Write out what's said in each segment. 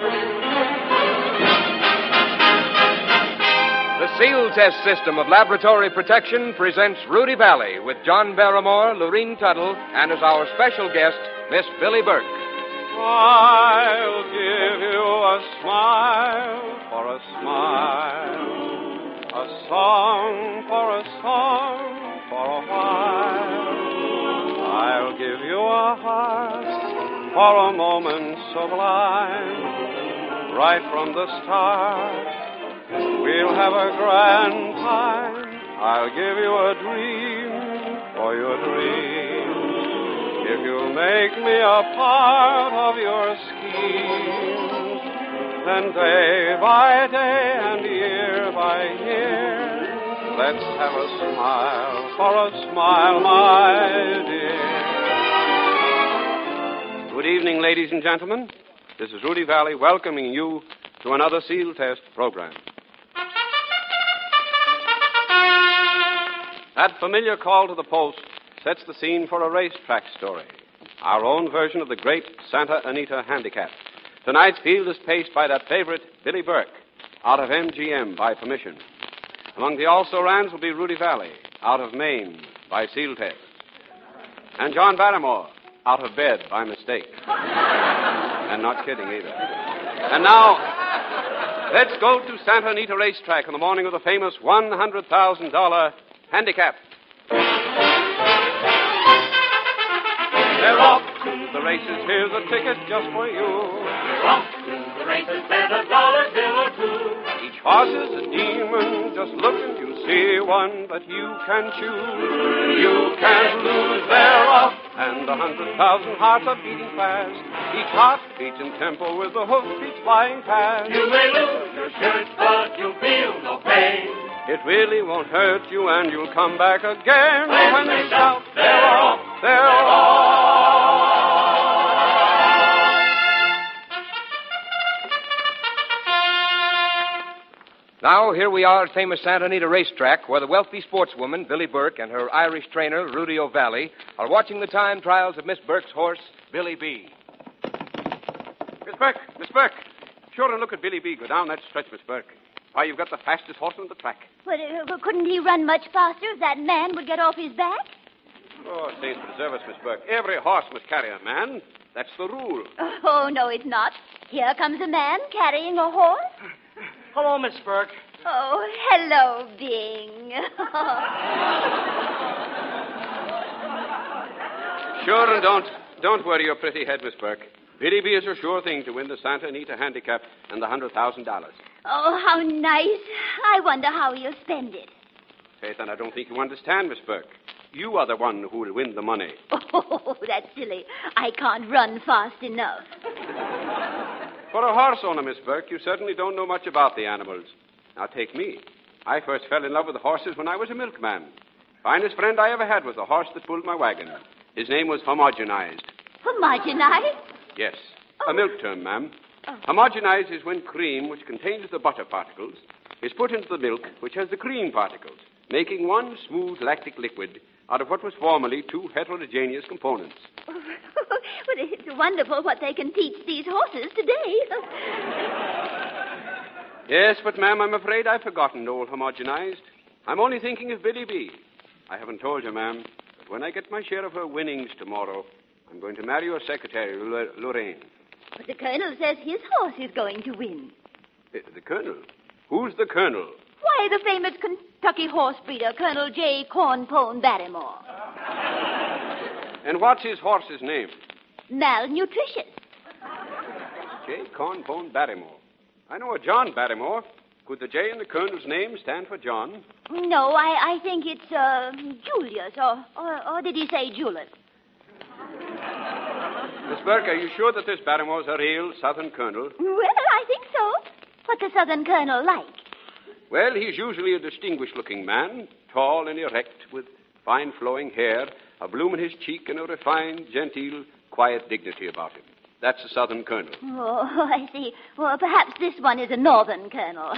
The Seal Test System of Laboratory Protection presents Rudy Valley with John Barrymore, Lurene Tuttle, and as our special guest, Miss Billie Burke. I'll give you a smile for a smile, a song for a song for a while. I'll give you a heart for a moment sublime. Right from the start, we'll have a grand time. I'll give you a dream for your dream. If you'll make me a part of your scheme, then day by day and year by year, let's have a smile for a smile, my dear. Good evening, ladies and gentlemen. This is Rudy Valley welcoming you to another Seal Test program. That familiar call to the post sets the scene for a racetrack story, our own version of the great Santa Anita Handicap. Tonight's field is paced by that favorite, Billie Burke, out of MGM by permission. Among the also-rans will be Rudy Valley, out of Maine by Seal Test, and John Barrymore, out of bed by mistake. And not kidding either. And now, let's go to Santa Anita Racetrack on the morning of the famous $100,000 handicap. They're off to the races. Here's a ticket just for you. They're off to the races. Bet $1 bill or two. Each horse is a demon. Just look and you'll see one that you can choose. You can't lose. They're off, and 100,000 hearts are beating fast. Each heart beats in tempo with the hoofbeats flying past. You may lose your shirt, but you'll feel no pain. It really won't hurt you, and you'll come back again when they shout, they're off, they're off. Now, here we are at famous Santa Anita Racetrack, where the wealthy sportswoman, Billie Burke, and her Irish trainer, Rudy O'Valley, are watching the time trials of Miss Burke's horse, Billie B. Miss Burke, sure and look at Billie B go down that stretch, Miss Burke. Why, you've got the fastest horse on the track. But couldn't he run much faster if that man would get off his back? Oh, saints preserve us, Miss Burke. Every horse must carry a man. That's the rule. Oh, no, it's not. Here comes a man carrying a horse. Hello, Miss Burke. Oh, hello, Bing. Sure, and don't worry your pretty head, Miss Burke. Billie B is a sure thing to win the Santa Anita Handicap and the $100,000. Oh, how nice. I wonder how he'll spend it. Faith, and I don't think you understand, Miss Burke. You are the one who will win the money. Oh, that's silly. I can't run fast enough. For a horse owner, Miss Burke, you certainly don't know much about the animals. Now, take me. I first fell in love with horses when I was a milkman. Finest friend I ever had was the horse that pulled my wagon. His name was Homogenized. Homogenized? Yes. A milk term, ma'am. Oh. Homogenized is when cream, which contains the butter particles, is put into the milk, which has the cream particles, making one smooth lactic liquid out of what was formerly two heterogeneous components. Well, it's wonderful what they can teach these horses today. Yes, but, ma'am, I'm afraid I've forgotten old Homogenized. I'm only thinking of Billie B. I haven't told you, ma'am, but when I get my share of her winnings tomorrow, I'm going to marry your secretary, Lorraine. But the Colonel says his horse is going to win. The Colonel? Who's the Colonel? Why, the famous Kentucky horse breeder, Colonel J. Cornpone Barrymore. And what's his horse's name? Malnutritious. J. Cornpone Barrymore. I know a John Barrymore. Could the J in the Colonel's name stand for John? No, I think it's Julius, or did he say Julep? Miss Burke, are you sure that this Barrymore's a real Southern Colonel? Well, I think so. What's a Southern Colonel like? Well, he's usually a distinguished-looking man, tall and erect, with fine flowing hair, a bloom in his cheek, and a refined, genteel, quiet dignity about him. That's a Southern Colonel. Oh, I see. Well, perhaps this one is a Northern Colonel.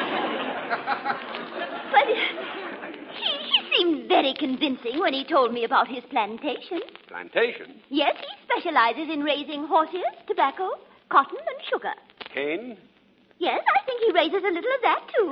But he seemed very convincing when he told me about his plantation. Plantation? Yes, he specializes in raising horses, tobacco, cotton, and sugar. Cane? Yes, I think he raises a little of that, too.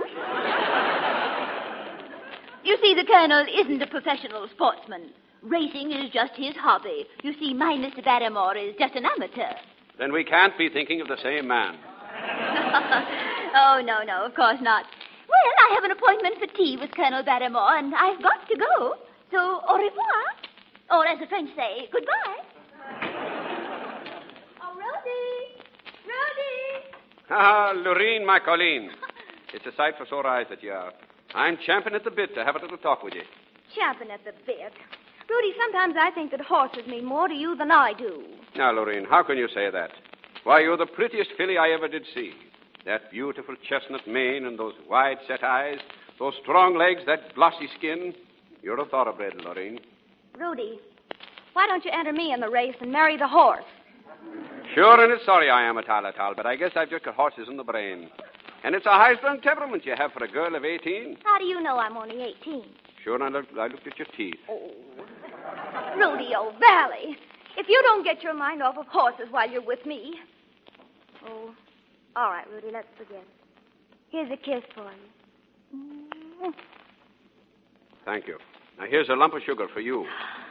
You see, the Colonel isn't a professional sportsman. Racing is just his hobby. You see, my Mr. Barrymore is just an amateur. Then we can't be thinking of the same man. Oh, no, of course not. Well, I have an appointment for tea with Colonel Barrymore, and I've got to go. So, au revoir. Or, as the French say, goodbye. Oh, Rosie! Ah, Lorene, my Colleen. It's a sight for sore eyes that you are. I'm champing at the bit to have a little talk with you. Champing at the bit. Rudy, sometimes I think that horses mean more to you than I do. Now, Lorene, how can you say that? Why, you're the prettiest filly I ever did see. That beautiful chestnut mane and those wide-set eyes, those strong legs, that glossy skin. You're a thoroughbred, Lorene. Rudy, why don't you enter me in the race and marry the horse? Sure, and it's sorry I am a tal, but I guess I've just got horses in the brain. And it's a high-strung temperament you have for a girl of 18. How do you know I'm only 18? Sure, I looked at your teeth. Oh, Rudy O'Valley, if you don't get your mind off of horses while you're with me... Oh, all right, Rudy, let's forget it. Here's a kiss for you. Thank you. Now, here's a lump of sugar for you.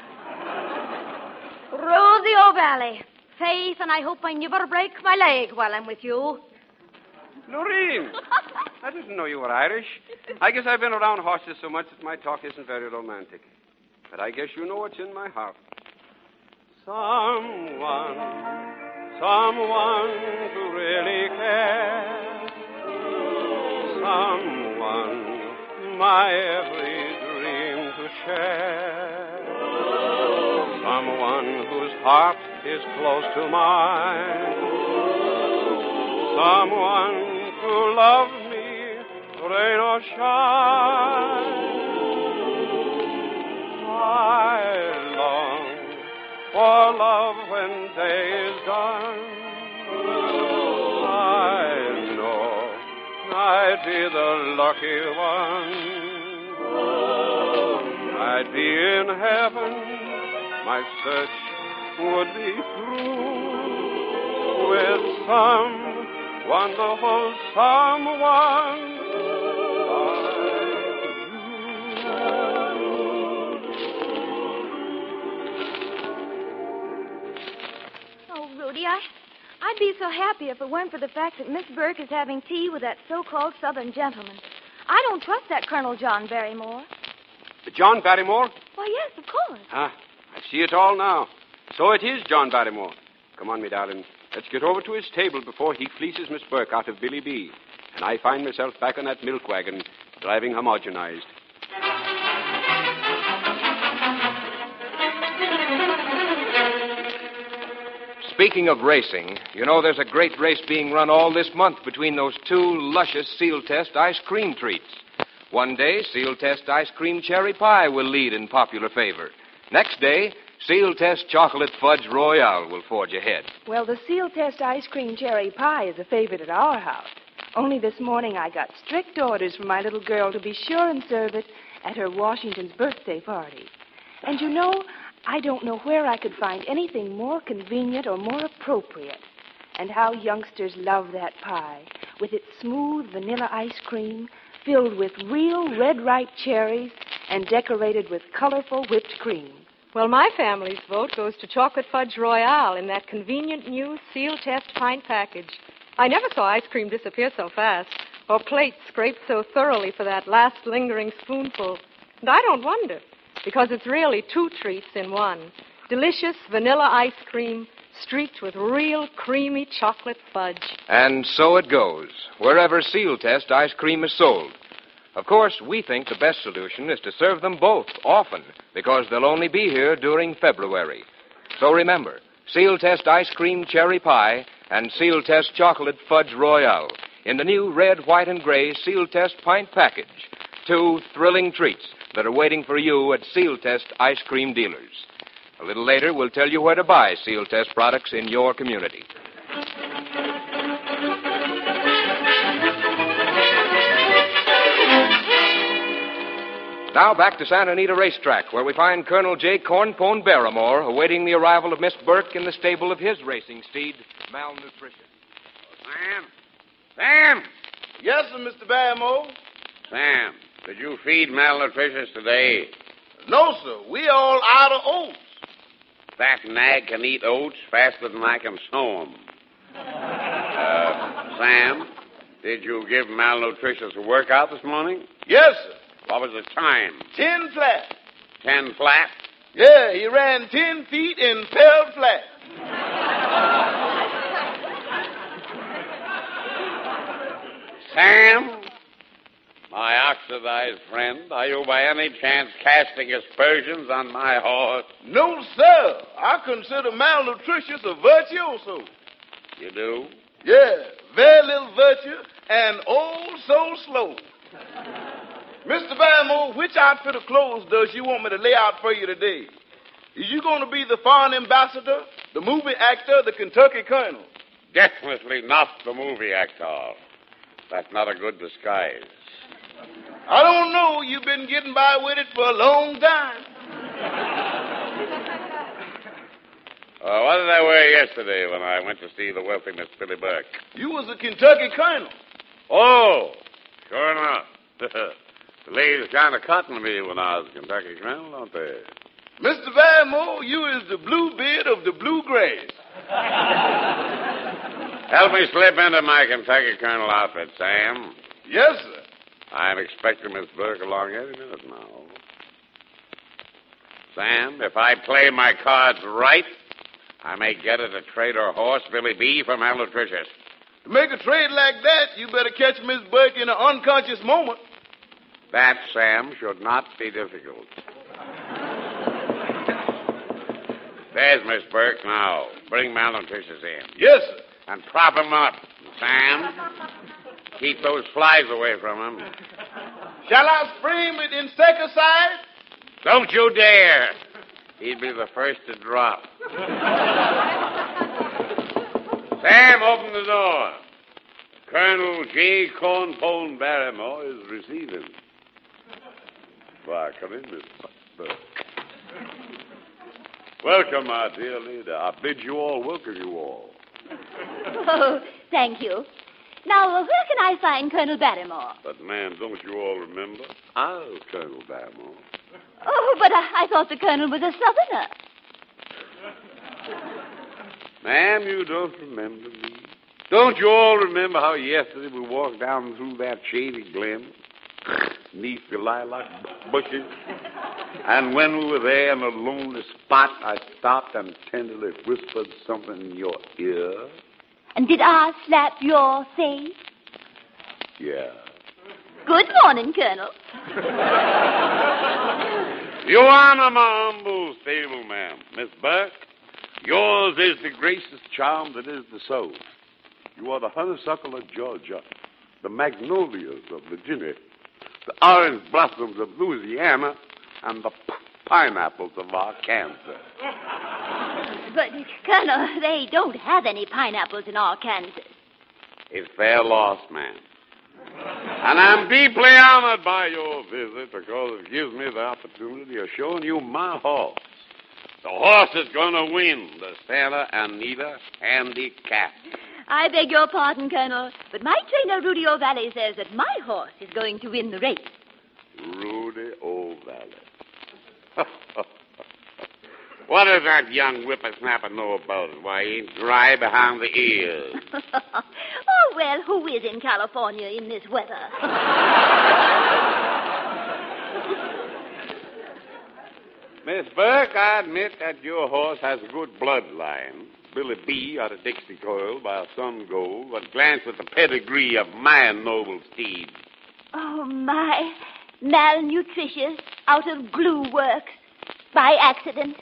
Rosie O'Valley, faith, and I hope I never break my leg while I'm with you. Lorene! I didn't know you were Irish. I guess I've been around horses so much that my talk isn't very romantic. But I guess you know what's in my heart. Someone to really care. Someone, my every dream to share. Someone whose heart is close to mine. Someone to love me, rain or shine. I long for love when day is done. I know I'd be the lucky one. I'd be in heaven, my search would be through with some wonderful someone Oh, Rudy, I'd be so happy if it weren't for the fact that Miss Burke is having tea with that so-called Southern gentleman. I don't trust that Colonel John Barrymore. John Barrymore? Why, yes, of course. I see it all now. So it is John Barrymore. Come on, me darling. Let's get over to his table before he fleeces Miss Burke out of Billy B. And I find myself back on that milk wagon, driving homogenized. Speaking of racing, you know there's a great race being run all this month between those two luscious Seal Test ice cream treats. One day, Seal Test ice cream cherry pie will lead in popular favor. Next day, Seal Test chocolate fudge royale will forge ahead. Well, the Seal Test ice cream cherry pie is a favorite at our house. Only this morning I got strict orders from my little girl to be sure and serve it at her Washington's birthday party. And you know, I don't know where I could find anything more convenient or more appropriate. And how youngsters love that pie, with its smooth vanilla ice cream, filled with real red ripe cherries, and decorated with colorful whipped cream. Well, my family's vote goes to chocolate fudge royale in that convenient new Seal Test pint package. I never saw ice cream disappear so fast, or plates scraped so thoroughly for that last lingering spoonful. And I don't wonder, because it's really two treats in one. Delicious vanilla ice cream streaked with real creamy chocolate fudge. And so it goes, wherever Seal Test ice cream is sold. Of course, we think the best solution is to serve them both often, because they'll only be here during February. So remember, Seal Test ice cream cherry pie and Seal Test chocolate fudge royale in the new red, white, and gray Seal Test pint package. Two thrilling treats that are waiting for you at Seal Test ice cream dealers. A little later, we'll tell you where to buy Seal Test products in your community. Now back to Santa Anita Racetrack, where we find Colonel J. Cornpone Barrymore awaiting the arrival of Miss Burke in the stable of his racing steed, Malnutrition. Sam! Yes, sir, Mr. Barrymore. Sam, did you feed malnutritious today? No, sir. We all out of oats. That nag can eat oats faster than I can sow 'em. Sam, did you give malnutritious a workout this morning? Yes, sir. What was the time? 10 flat. 10 flat? Yeah, he ran 10 feet and fell flat. Sam, my oxidized friend, are you by any chance casting aspersions on my horse? No, sir. I consider malnutritious a virtuoso. You do? Yeah, very little virtue and oh so slow. Mr. Barrymore, which outfit of clothes does you want me to lay out for you today? Is you going to be the foreign ambassador, the movie actor, the Kentucky Colonel? Definitely not the movie actor. That's not a good disguise. I don't know. You've been getting by with it for a long time. What did I wear yesterday when I went to see the wealthy Miss Billy Burke? You was a Kentucky Colonel. Oh, sure enough. The ladies kind of cottoned me when I was a Kentucky Colonel, don't they? Mr. Barrymore, you is the bluebeard of the bluegrass. Help me slip into my Kentucky Colonel outfit, Sam. Yes, sir. I'm expecting Miss Burke along any minute now. Sam, if I play my cards right, I may get her to trade her horse, Billy B., for malnutritious. To make a trade like that, you better catch Miss Burke in an unconscious moment. That, Sam, should not be difficult. There's Miss Burke now. Bring malnutritious in. Yes, sir. And prop him up. Sam, keep those flies away from him. Shall I spray him with insecticide? Don't you dare. He'd be the first to drop. Sam, open the door. Colonel J. Cornpone Barrymore is receiving. Why, come in, Miss Burke. Welcome, my dear lady. I bid you all welcome you all. Oh, thank you. Now, where can I find Colonel Barrymore? But, ma'am, don't you all remember? I was Colonel Barrymore. Oh, but I thought the Colonel was a Southerner. Ma'am, you don't remember me. Don't you all remember how yesterday we walked down through that shady glen, neath the lilac bushes? And when we were there in a lonely spot, I stopped and tenderly whispered something in your ear. And did I slap your face? Yeah. Good morning, Colonel. You honor my humble stable, ma'am. Miss Burke, yours is the gracious charm that is the soul. You are the honeysuckle of Georgia, the magnolias of Virginia, the orange blossoms of Louisiana, and the pineapples of Arkansas. But, Colonel, they don't have any pineapples in Arkansas. It's their loss, ma'am. And I'm deeply honored by your visit because it gives me the opportunity of showing you my horse. The horse is going to win the Santa Anita Handicap. I beg your pardon, Colonel, but my trainer, Rudy O'Valley, says that my horse is going to win the race. Rudy O'Valley. What does that young whippersnapper know about it? Why, he ain't dry behind the ears. Oh, well, who is in California in this weather? Miss Burke, I admit that your horse has a good bloodline. Billy B. out of Dixie Coil by a son gold, but glance at the pedigree of my noble steed. Oh, my. Malnutritious, out of glue works, by accident.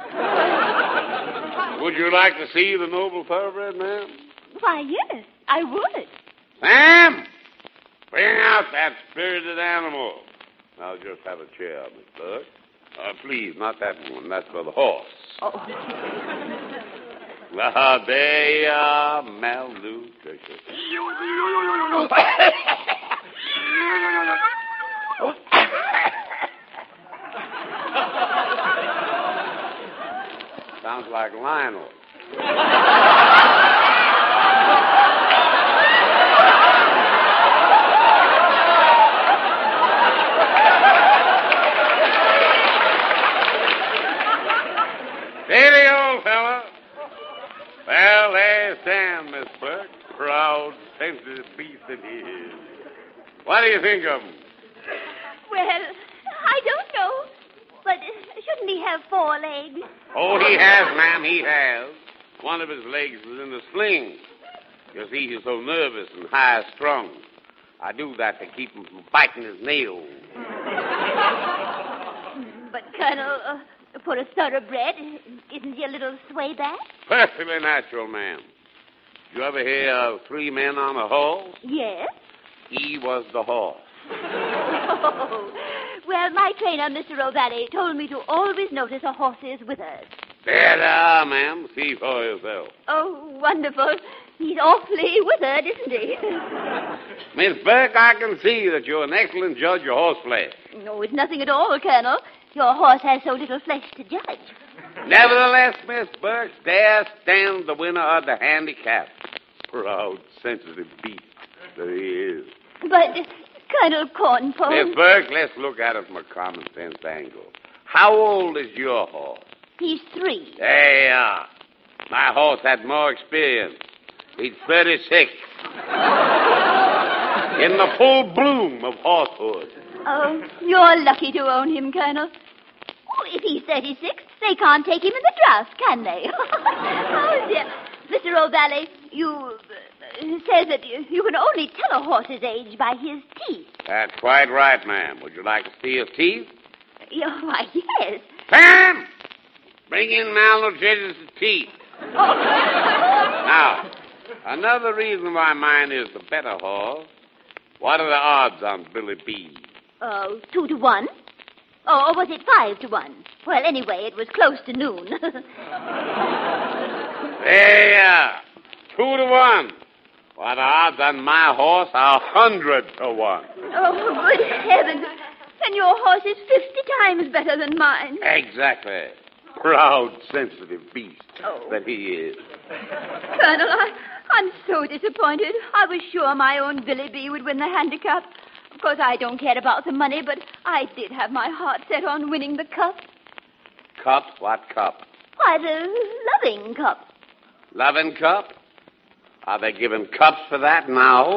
Would you like to see the noble thoroughbred, ma'am? Why, yes, I would. Sam! Bring out that spirited animal. Now, just have a chair, Miss Burke. Please, not that one. That's for the horse. Oh. There you are, malnutritious. Sounds like Lionel. Well, there's Sam, Miss Burke. Proud, sensitive beast that he is. What do you think of him? Well, I don't know. But shouldn't he have 4 legs? Oh, he has, ma'am, he has. One of his legs is in a sling. You see, he's so nervous and high-strung. I do that to keep him from biting his nails. But, Colonel, for a thoroughbred, isn't he a little swayback? Perfectly natural, ma'am. You ever hear of 3 men on a horse? Yes. He was the horse. Oh. Well, my trainer, Mr. O'Valley, told me to always notice a horse's withers. There they are, ma'am. See for yourself. Oh, wonderful. He's awfully withered, isn't he? Miss Burke, I can see that you're an excellent judge of horse flesh. No, it's nothing at all, Colonel. Your horse has so little flesh to judge. Nevertheless, Miss Burke, there stands the winner of the handicap. Proud, sensitive beast that he is. But, Colonel Cornpone... Miss Burke, let's look at it from a common sense angle. How old is your horse? He's 3. There you are. My horse had more experience. He's 36. In the full bloom of horsehood. Oh, you're lucky to own him, Colonel. Oh, if he's 36, they can't take him in the draft, can they? Oh, dear. Mr. O'Valley, you says that you can only tell a horse's age by his teeth. That's quite right, ma'am. Would you like to see his teeth? Why, yes. Pam! Bring in malnutritious teeth. Oh. Now, another reason why mine is the better horse. What are the odds on Billy B? 2 to 1. Or was it 5 to 1? Well, anyway, it was close to noon. There you are. 2 to 1. What are the odds on my horse? 100 to 1. Oh, good heavens. And your horse is 50 times better than mine. Exactly. Proud, sensitive beast that he is. Colonel, I'm so disappointed. I was sure my own Billy B would win the handicap. Of course, I don't care about the money, but I did have my heart set on winning the cup. Cup? What cup? Why, the loving cup. Loving cup? Are they giving cups for that now?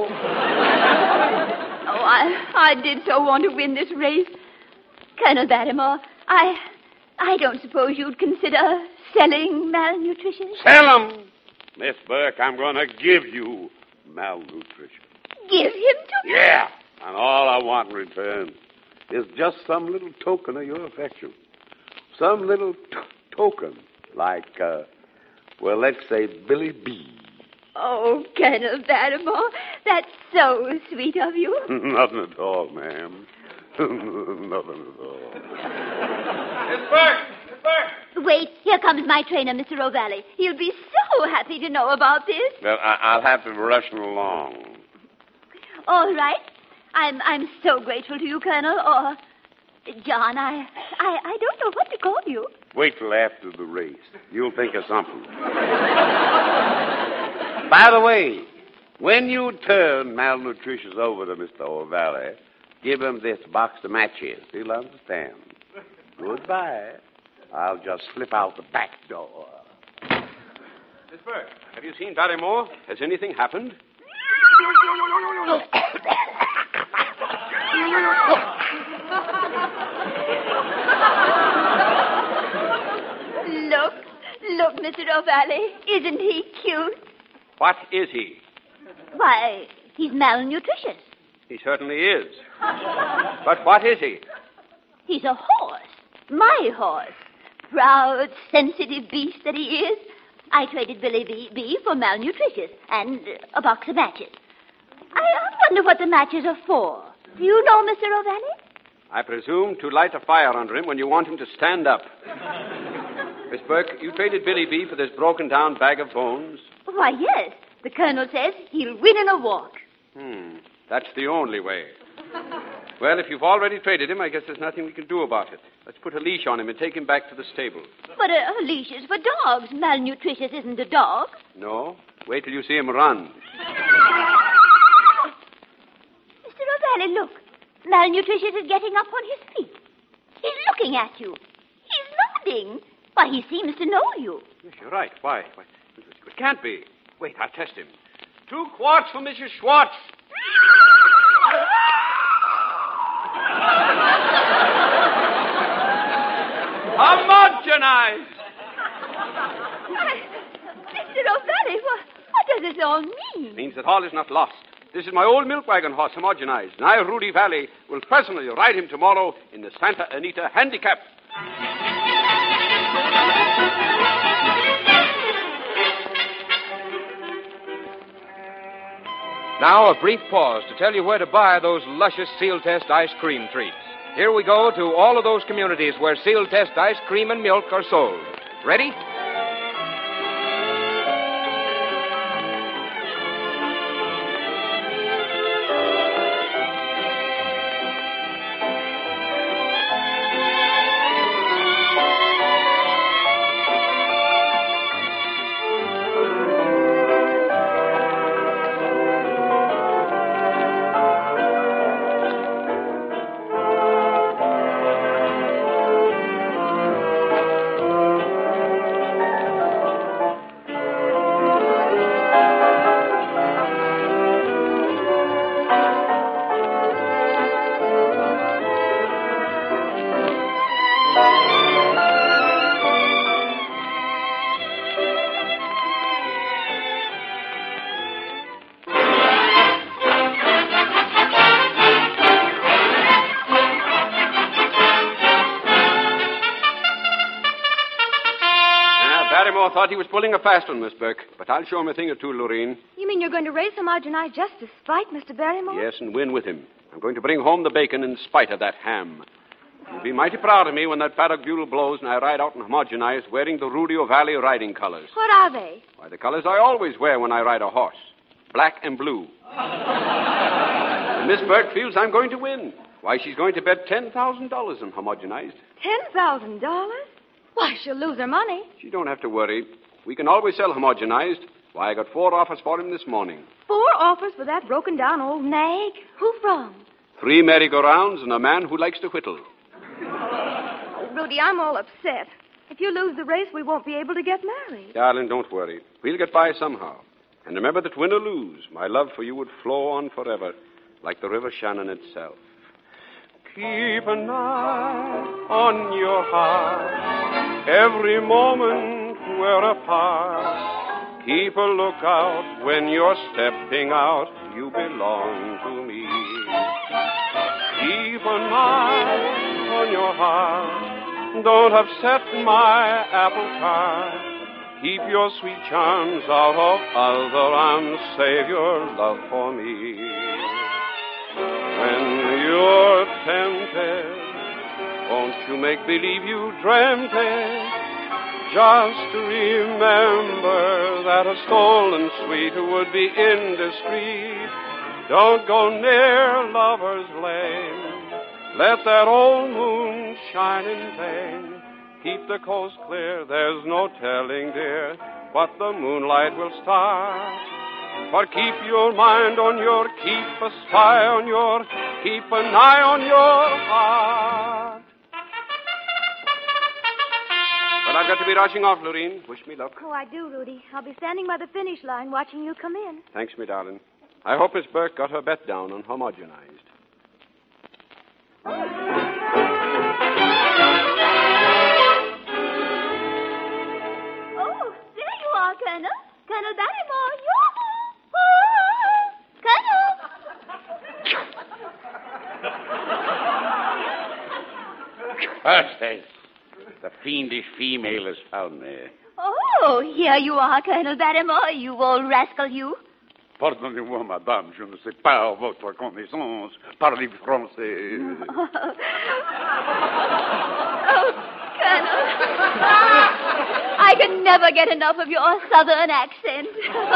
Oh, I did so want to win this race. Colonel Barrymore, I don't suppose you'd consider selling malnutrition? Sell 'em! Miss Burke, I'm going to give you malnutrition. Give him to me? Yeah, and all I want in return is just some little token of your affection. Some little token, like, let's say Billy B. Oh, Colonel Barrymore, that's so sweet of you. Nothing at all, ma'am. Nothing at all. Miss Burke! Miss Burke! Wait, here comes my trainer, Mr. O'Valley. He'll be so happy to know about this. Well, I'll have to rush him along. All right. I'm so grateful to you, Colonel. Or, John, I don't know what to call you. Wait till after the race. You'll think of something. By the way, when you turn malnutritious over to Mr. O'Valley, give him this box of matches. He'll understand. Goodbye. I'll just slip out the back door. Miss Burke, have you seen Barrymore? Has anything happened? Look, Mr. O'Valley. Isn't he cute? What is he? Why, he's malnutritious. He certainly is. But what is he? He's a horse. My horse. Proud, sensitive beast that he is. I traded Billy B for malnutritious and a box of matches. I wonder what the matches are for. Do you know, Mr. O'Valley? I presume to light a fire under him when you want him to stand up. Miss Burke, you traded Billy B for this broken-down bag of bones? Why, yes. The colonel says he'll win in a walk. That's the only way. Well, if you've already traded him, I guess there's nothing we can do about it. Let's put a leash on him and take him back to the stable. But a leash is for dogs. Malnutritious isn't a dog. No? Wait till you see him run. Mr. O'Valley, look. Malnutritious is getting up on his feet. He's looking at you. He's nodding. Why, he seems to know you. Yes, you're right. Why? can't be. Wait, I'll test him. 2 quarts for Mrs. Schwartz. Homogenized. Mr. O'Malley, what does this all mean? Means that all is not lost. This is my old milk wagon horse, homogenized, and I, Rudy Valley, will personally ride him tomorrow in the Santa Anita Handicap. Now, a brief pause to tell you where to buy those luscious Seal Test ice cream treats. Here we go to all of those communities where Seal Test ice cream and milk are sold. Ready? Barrymore thought he was pulling a fast one, Miss Burke, but I'll show him a thing or two, Lorraine. You mean you're going to race homogenized just to spite Mr. Barrymore? Yes, and win with him. I'm going to bring home the bacon in spite of that ham. You'll be mighty proud of me when that paddock bugle blows and I ride out and homogenize wearing the Rudy O'Valley riding colors. What are they? Why, the colors I always wear when I ride a horse. Black and blue. And Miss Burke feels I'm going to win. Why, she's going to bet $10,000 on homogenized. $10,000? Why, she'll lose her money. She don't have to worry. We can always sell homogenized. Why, I got 4 offers for him this morning. 4 offers for that broken-down old nag? Who from? 3 merry-go-rounds and a man who likes to whittle. Oh, Rudy, I'm all upset. If you lose the race, we won't be able to get married. Darling, don't worry. We'll get by somehow. And remember that win or lose, my love for you would flow on forever, like the River Shannon itself. Keep an eye on your heart. Every moment we're apart. Keep a lookout when you're stepping out. You belong to me. Keep an eye on your heart. Don't upset my apple cart. Keep your sweet charms out of other and save your love for me. When you're tempted, won't you make believe you dreamt it? Just remember that a stolen sweet would be indiscreet. Don't go near Lover's Lane. Let that old moon shine in vain. Keep the coast clear, there's no telling, dear, what the moonlight will start. But keep your mind on your, keep a spy on your, keep an eye on your heart. But I've got to be rushing off, Lorraine. Wish me luck. Oh, I do, Rudy. I'll be standing by the finish line watching you come in. Thanks, me darling. I hope Miss Burke got her bet down on homogenized. Oh, there you are, Colonel. Colonel Barrymore. Colonel. Hush, the fiendish female has found me. Oh, here you are, Colonel Barrymore, you old rascal, you. Pardonnez-moi, madame, je ne sais pas votre connaissance. Parlez français. Oh, Colonel. I can never get enough of your southern accent.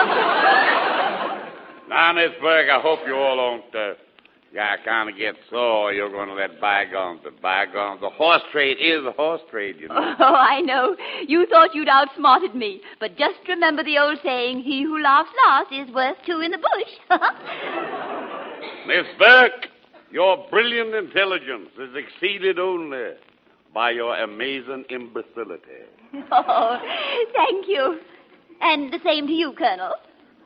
Now, Miss Burke, I hope you all don't kind of get sore. You're going to let bygones be bygones. The horse trade is a horse trade, you know. Oh, I know. You thought you'd outsmarted me. But just remember the old saying, he who laughs last is worth 2 in the bush. Miss Burke, your brilliant intelligence is exceeded only by your amazing imbecility. Oh, thank you. And the same to you, Colonel.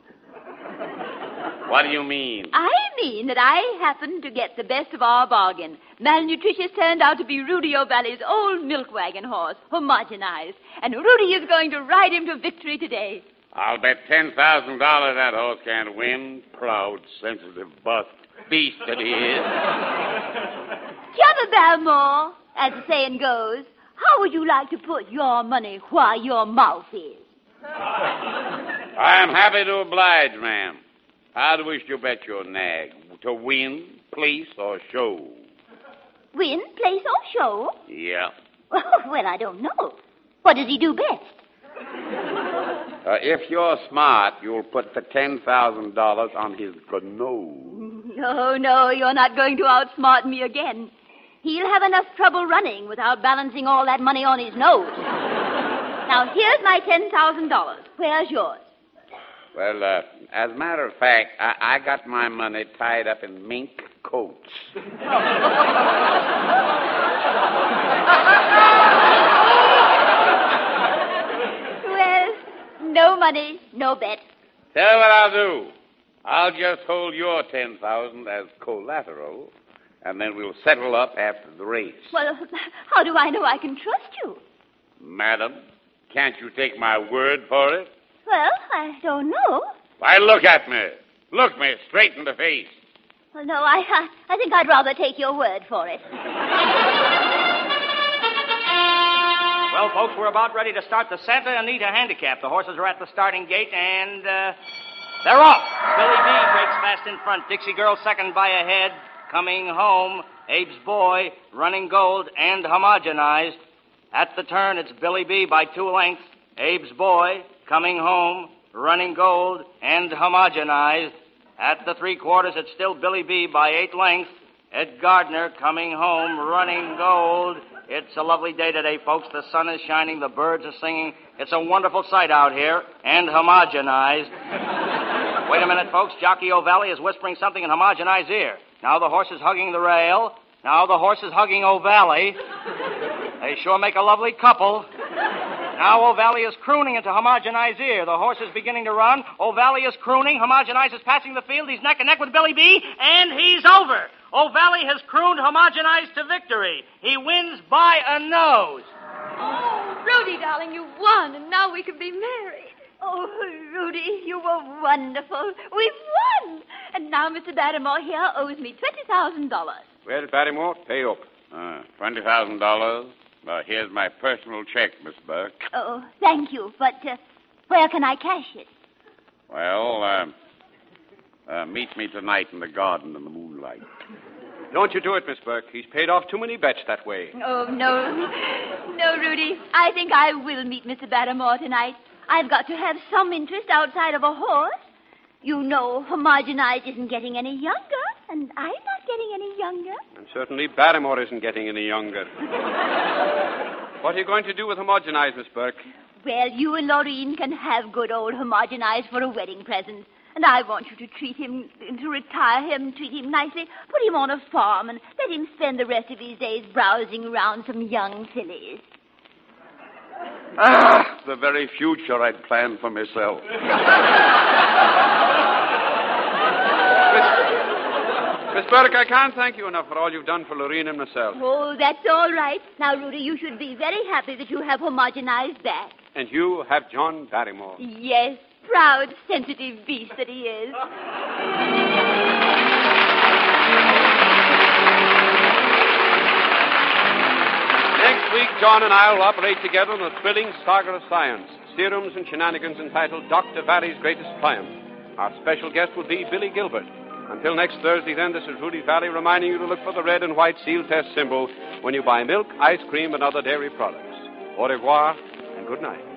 What do you mean? I mean that I happened to get the best of our bargain. Malnutritious turned out to be Rudy O'Valley's old milk wagon horse, homogenized. And Rudy is going to ride him to victory today. I'll bet $10,000 that horse can't win. Proud, sensitive, buff beast that he is. Jumper Balmore, as the saying goes, how would you like to put your money where your mouth is? I'm happy to oblige, ma'am. How do you wish to bet your nag? To win, place, or show? Win, place, or show? Yeah. Well, I don't know. What does he do best? If you're smart, you'll put the $10,000 on his nose. No, you're not going to outsmart me again. He'll have enough trouble running without balancing all that money on his nose. Now, here's my $10,000. Where's yours? Well, as a matter of fact, I got my money tied up in mink coats. Well, no money, no bet. Tell you what I'll do. I'll just hold your $10,000 as collateral, and then we'll settle up after the race. Well, how do I know I can trust you? Madam, can't you take my word for it? Well, I don't know. Why, look at me. Look me straight in the face. Well, no, I think I'd rather take your word for it. Well, folks, we're about ready to start the Santa Anita Handicap. The horses are at the starting gate, and they're off. Billy B breaks fast in front. Dixie Girl second by a head. Coming home, Abe's Boy, Running Gold, and Homogenized. At the turn, it's Billy B by 2 lengths. Abe's Boy, Coming Home, Running Gold, and Homogenized. At the 3/4, it's still Billy B by 8 lengths. Ed Gardner, Coming Home, Running Gold. It's a lovely day today, folks. The sun is shining, the birds are singing. It's a wonderful sight out here, and homogenized. Wait a minute, folks. Jockey O'Valley is whispering something in Homogenized's ear. Now the horse is hugging the rail. Now the horse is hugging O'Valley. They sure make a lovely couple. Now O'Valley is crooning into Homogenized's ear. The horse is beginning to run. O'Valley is crooning. Homogenized is passing the field. He's neck and neck with Billy B, and he's over. O'Valley has crooned Homogenized to victory. He wins by a nose. Oh, Rudy, darling, you won, and now we can be married. Oh, Rudy, you were wonderful. We've won. And now Mr. Barrymore here owes me $20,000. Well, Barrymore, pay up. $20,000. Here's my personal check, Miss Burke. Oh, thank you. But where can I cash it? Well, meet me tonight in the garden in the moonlight. Don't you do it, Miss Burke. He's paid off too many bets that way. Oh, no. No, Rudy. I think I will meet Mr. Barrymore tonight. I've got to have some interest outside of a horse. You know, Homogenized isn't getting any younger, and I'm not getting any younger. And certainly Barrymore isn't getting any younger. What are you going to do with Homogenized, Miss Burke? Well, you and Laureen can have good old Homogenized for a wedding present. And I want you to treat him, to retire him, treat him nicely, put him on a farm, and let him spend the rest of his days browsing around some young fillies. The very future I'd planned for myself. Miss Burke, I can't thank you enough for all you've done for Lorene and myself. Oh, that's all right. Now, Rudy, you should be very happy that you have Homogenized back. And you have John Barrymore. Yes, proud, sensitive beast that he is. Next week, John and I will operate together in a thrilling saga of science, serums and shenanigans entitled Dr. Barry's Greatest Triumph. Our special guest will be Billy Gilbert. Until next Thursday, then, this is Rudy Valley reminding you to look for the red and white seal test symbol when you buy milk, ice cream, and other dairy products. Au revoir and good night.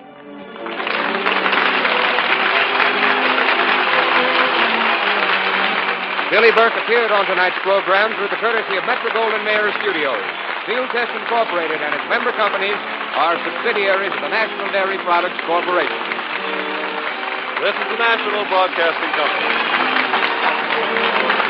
Billy Burke appeared on tonight's program through the courtesy of Metro-Goldwyn-Mayer Studios. Seal Test Incorporated and its member companies are subsidiaries of the National Dairy Products Corporation. This is the National Broadcasting Company.